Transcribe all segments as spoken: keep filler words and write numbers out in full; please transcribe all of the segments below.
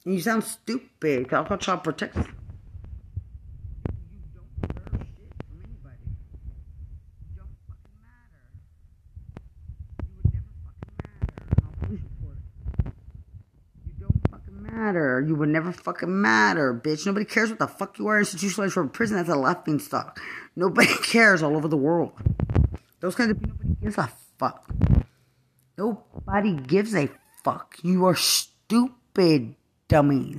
And you sound stupid. I'll call child protection. Matter. You would never fucking matter, bitch. Nobody cares what the fuck you are institutionalized from prison. That's a laughing stock. Nobody cares all over the world. Those kinds of people, nobody gives a fuck. Nobody gives a fuck. You are stupid dummies.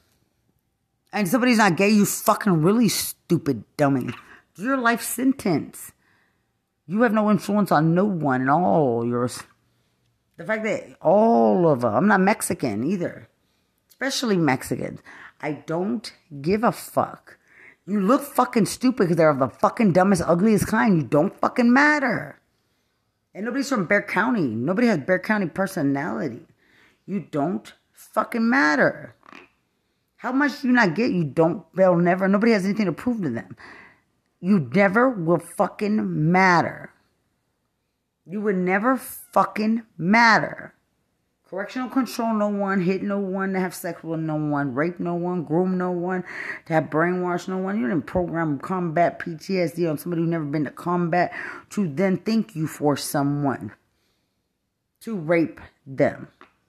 And if somebody's not gay, you fucking really stupid dummy. It's your life sentence. You have no influence on no one at all. Yours. The fact that all of them, I'm not Mexican either. Especially Mexicans. I don't give a fuck. You look fucking stupid because they're of the fucking dumbest, ugliest kind. You don't fucking matter. And nobody's from Bexar County. Nobody has Bexar County personality. You don't fucking matter. How much do you not get? You don't, they'll never, nobody has anything to prove to them. You never will fucking matter. You would never fucking matter. Correctional control no one, hit no one, to have sex with no one, rape no one, groom no one, to have brainwash no one. You didn't program combat P T S D on somebody who's never been to combat to then think you for someone to rape them.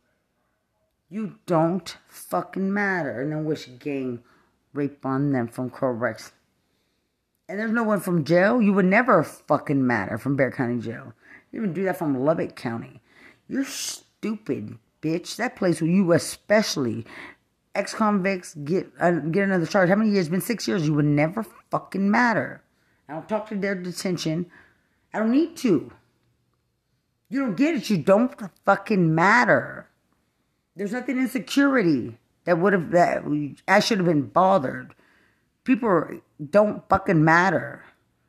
You don't fucking matter. And then wish gang rape on them from corrects. And there's no one from jail. You would never fucking matter from Bexar County Jail. You even do that from Lubbock County. You're stupid, bitch. That place where you especially ex-convicts get uh, get another charge. How many years? It's been six years. You would never fucking matter. I don't talk to their detention. I don't need to. You don't get it. You don't fucking matter. There's nothing in security that would have that I should have been bothered. People don't fucking matter.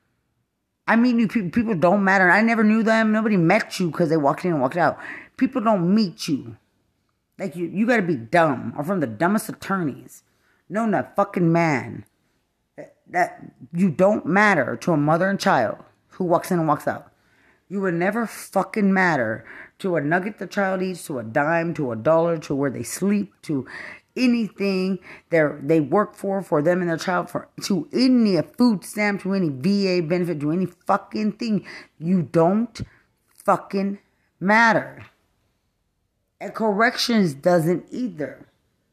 I mean, you people, people don't matter. I never knew them. Nobody met you because they walked in and walked out. People don't meet you. Like, you, you gotta be dumb. Or from the dumbest attorneys. Known that fucking man. That, that you don't matter to a mother and child who walks in and walks out. You would never fucking matter to a nugget the child eats, to a dime, to a dollar, to where they sleep, to anything they they work for, for them and their child, for to any food stamp, to any V A benefit, to any fucking thing. You don't fucking matter. And corrections doesn't either.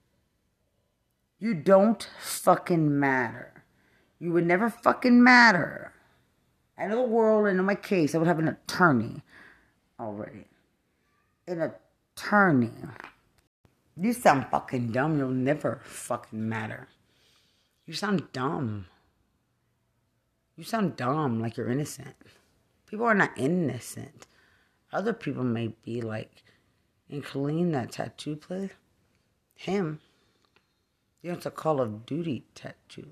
You don't fucking matter. You would never fucking matter. I know the world, and in my case, I would have an attorney already. An attorney. You sound fucking dumb. You'll never fucking matter. You sound dumb. You sound dumb, like you're innocent. People are not innocent. Other people may be like, in Colleen, that tattoo place, him, you know, it's a Call of Duty tattoo.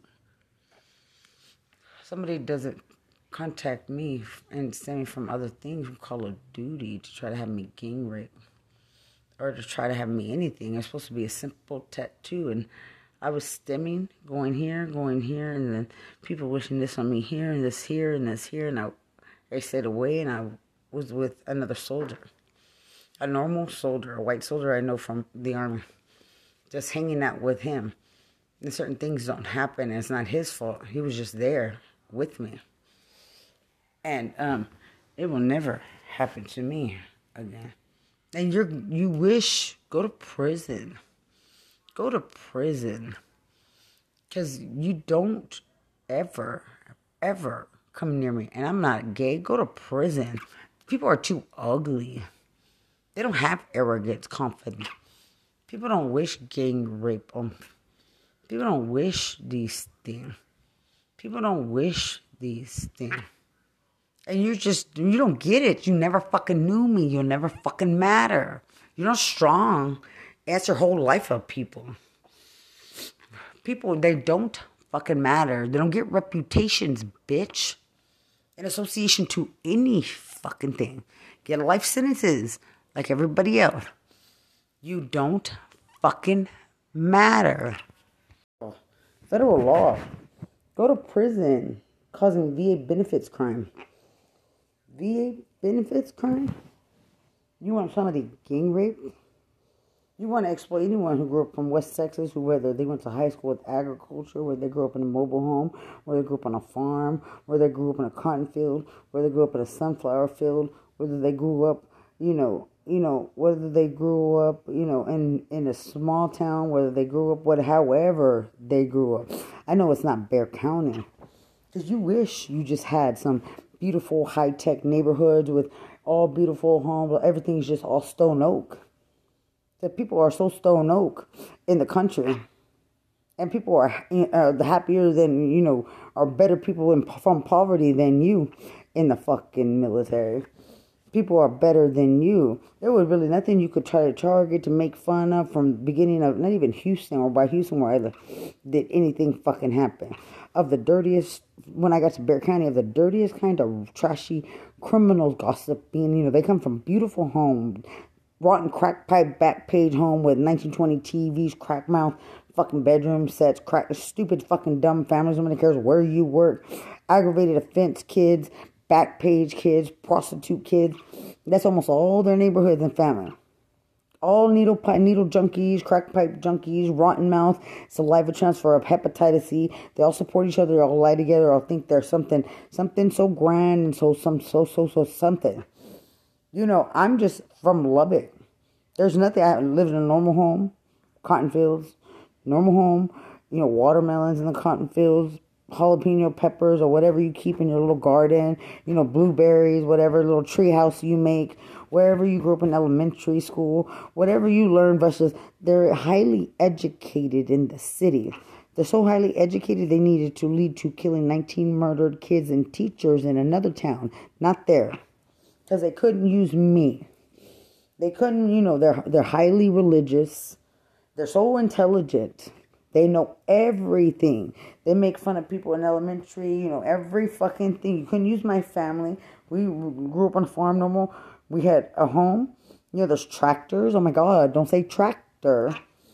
Somebody doesn't contact me and send me from other things from Call of Duty to try to have me gang rape. Or to try to have me anything. It's supposed to be a simple tattoo. And I was stemming, going here, going here. And then people wishing this on me here, and this here, and this here. And I, I stayed away, and I was with another soldier. A normal soldier, a white soldier I know from the Army. Just hanging out with him. And certain things don't happen, and it's not his fault. He was just there with me. And um, it will never happen to me again. And you're, you wish, go to prison. Go to prison. Because you don't ever, ever come near me. And I'm not gay. Go to prison. People are too ugly. They don't have arrogance, confidence. People don't wish gang rape on. People don't wish these things. People don't wish these things. And you just, you don't get it. You never fucking knew me. You'll never fucking matter. You're not strong. That's your whole life of people. People, they don't fucking matter. They don't get reputations, bitch. In association to any fucking thing. Get life sentences like everybody else. You don't fucking matter. Federal law. Go to prison causing V A benefits crime. V A benefits crime? You want somebody gang rape? You want to exploit anyone who grew up from West Texas, who whether they went to high school with agriculture, whether they grew up in a mobile home, whether they grew up on a farm, whether they grew up in a cotton field, whether they grew up in a sunflower field, whether they grew up, you know, you know, whether they grew up, you know, in, in a small town, whether they grew up, what, however they grew up. I know it's not Bexar County, because you wish you just had some beautiful high-tech neighborhoods with all beautiful homes. Everything's just all stone oak. That people are so stone oak in the country, and people are uh, happier than, you know, are better people in, from poverty than you in the fucking military. People are better than you. There was really nothing you could try to target to make fun of from the beginning of, not even Houston or by Houston where I did anything fucking happen. Of the dirtiest, when I got to Bexar County, of the dirtiest kind of trashy criminals gossiping, you know, they come from beautiful homes, rotten crack pipe back page home with nineteen twenty T Vs, crack mouth, fucking bedroom sets, crack, stupid fucking dumb families. Nobody cares where you work. Aggravated offense kids, back page kids, prostitute kids. That's almost all their neighborhoods and family. All needle pipe, needle junkies, crack pipe junkies, rotten mouth, saliva transfer of hepatitis C. They all support each other. They all lie together. All think they're something, something so grand and so some so so so something. You know, I'm just from Lubbock. There's nothing. I lived in a normal home, cotton fields, normal home, you know, watermelons in the cotton fields, jalapeno peppers or whatever you keep in your little garden, you know, blueberries, whatever little tree house you make, wherever you grew up in elementary school, whatever you learn versus they're highly educated in the city. They're so highly educated they needed to lead to killing nineteen murdered kids and teachers in another town, not there. Because they couldn't use me. They couldn't, you know, they're they're highly religious. They're so intelligent. They know everything. They make fun of people in elementary, you know, every fucking thing. You couldn't use my family. We grew up on a farm normal. We had a home. You know, there's tractors. Oh my God, don't say tractor.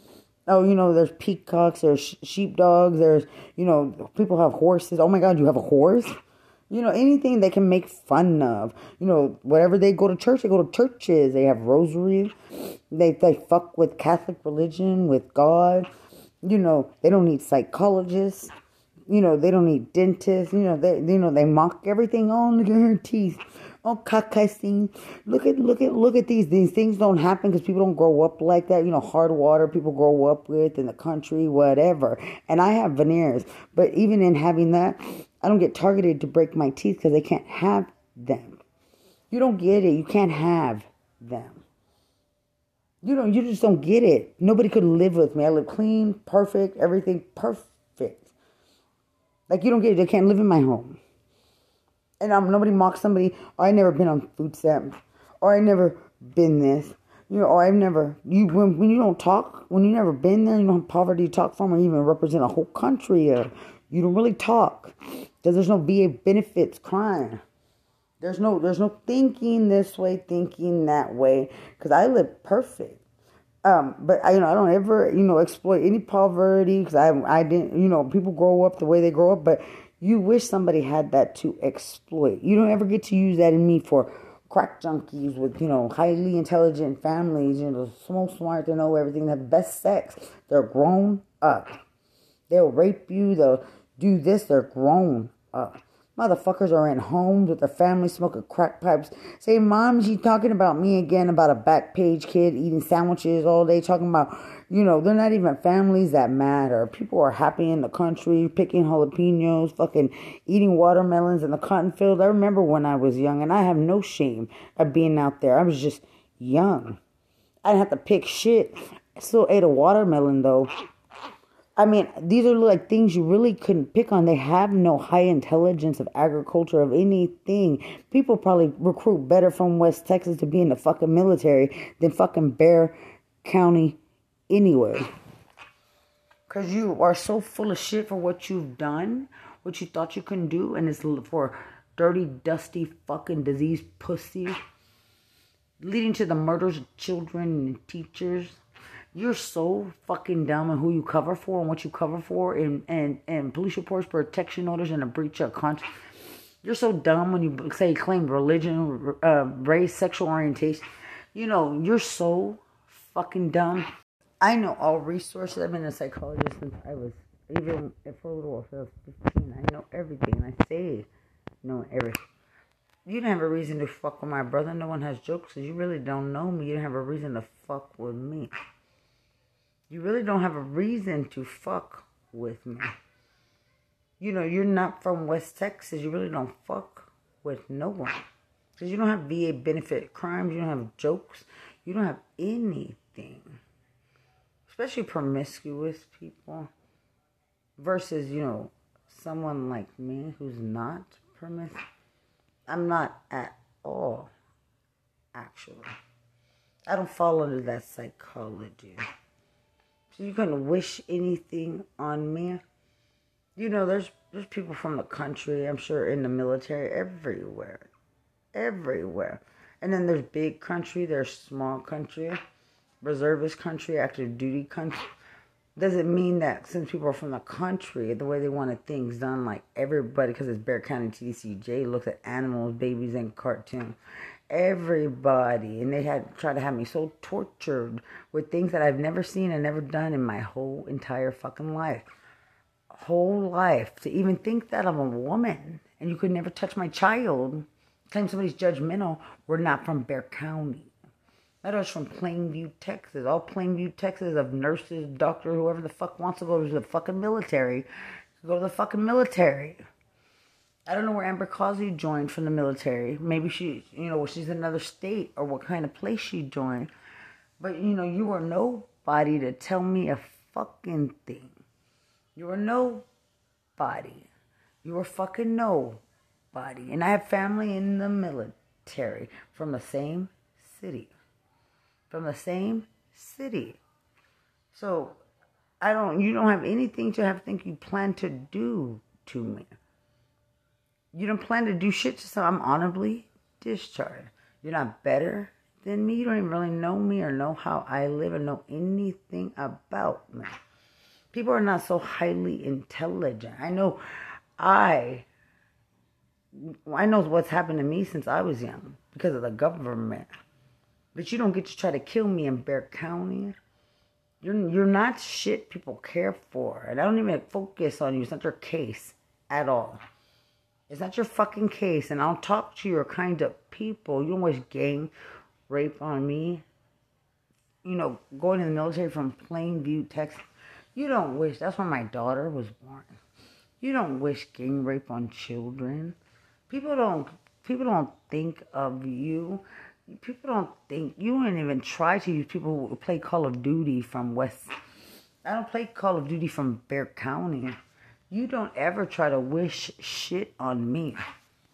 Oh, you know, there's peacocks, there's sheepdogs, there's, you know, people have horses. Oh my God, you have a horse? You know, anything they can make fun of. You know, wherever they go to church, they go to churches. They have rosaries. They, they fuck with Catholic religion, with God. You know, they don't need psychologists. You know, they don't need dentists. You know, they you know they mock everything. Oh, look at her teeth. Oh, cockcussing. Look at look at look at these. These things don't happen because people don't grow up like that. You know, hard water people grow up with in the country, whatever. And I have veneers, but even in having that, I don't get targeted to break my teeth because they can't have them. You don't get it. You can't have them. You don't. You just don't get it. Nobody could live with me. I live clean, perfect, everything perfect. Like, you don't get it. They can't live in my home. And um, nobody mocks somebody. Oh, I never been on food stamps. Or I never been this. You know, or I've never. You when, when you don't talk, when you never been there, you don't have poverty to talk from, or even represent a whole country. Or you don't really talk because there's no V A benefits crying. There's no there's no thinking this way, thinking that way. Because I live perfect. Um, but I, you know, I don't ever, you know, exploit any poverty because I, I didn't, you know, people grow up the way they grow up, but you wish somebody had that to exploit. You don't ever get to use that in me for crack junkies with, you know, highly intelligent families, you know, so smart to know everything, they have the best sex. They're grown up. They'll rape you. They'll do this. They're grown up. Motherfuckers are in homes with their family smoking crack pipes. Say, Mom, she's talking about me again about a back page kid eating sandwiches all day. Talking about, you know, they're not even families that matter. People are happy in the country, picking jalapenos, fucking eating watermelons in the cotton field. I remember when I was young, and I have no shame of being out there. I was just young. I didn't have to pick shit. I still ate a watermelon, though. I mean, these are like things you really couldn't pick on. They have no high intelligence of agriculture, of anything. People probably recruit better from West Texas to be in the fucking military than fucking Bexar County anywhere. Because you are so full of shit for what you've done, what you thought you couldn't do, and it's for dirty, dusty, fucking diseased pussy, leading to the murders of children and teachers. You're so fucking dumb on who you cover for and what you cover for, and, and, and police reports, protection orders, and a breach of contract. You're so dumb when you say you claim religion, uh, race, sexual orientation. You know, you're so fucking dumb. I know all resources. I've been a psychologist since I was, even for a little while, since I was fifteen. I know everything, and I say know everything. You didn't have a reason to fuck with my brother. No one has jokes, because you really don't know me. You didn't have a reason to fuck with me. You really don't have a reason to fuck with me. You know, you're not from West Texas. You really don't fuck with no one. Because you don't have V A benefit crimes. You don't have jokes. You don't have anything. Especially promiscuous people. Versus, you know, someone like me who's not promiscuous. I'm not at all, actually. I don't fall under that psychology. So you couldn't wish anything on me. You know, there's there's people from the country, I'm sure, in the military, everywhere. Everywhere. And then there's big country, there's small country, reservist country, active duty country. Doesn't mean that since people are from the country, the way they wanted things done, like everybody, because it's Bexar County T D C J, looks at animals, babies, and cartoons. Everybody. And they had tried to have me so tortured with things that I've never seen and never done in my whole entire fucking life. Whole life. To even think that I'm a woman and you could never touch my child. Claim somebody's judgmental. We're not from Bexar County. That was from Plainview, Texas. All Plainview, Texas, of nurses, doctors, whoever the fuck wants to go to the fucking military. Go to the fucking military. I don't know where Amber Causey joined from the military. Maybe she, you know, she's in another state or what kind of place she joined. But, you know, you are nobody to tell me a fucking thing. You are nobody. You are fucking nobody. And I have family in the military from the same city. From the same city. So, I don't, you don't have anything to have think you plan to do to me. You don't plan to do shit to so I'm honorably discharged. You're not better than me. You don't even really know me or know how I live or know anything about me. People are not so highly intelligent. I know I, I know what's happened to me since I was young because of the government. But you don't get to try to kill me in Bexar County. You're, you're not shit people care for. And I don't even focus on you. It's not your case at all. It's not your fucking case. And I'll talk to your kind of people. You don't wish gang rape on me. You know, going to the military from Plainview, Texas. You don't wish. That's when my daughter was born. You don't wish gang rape on children. People don't, people don't think of you. People don't think, you don't even try to use people who play Call of Duty from West. I don't play Call of Duty from Bexar County. You don't ever try to wish shit on me.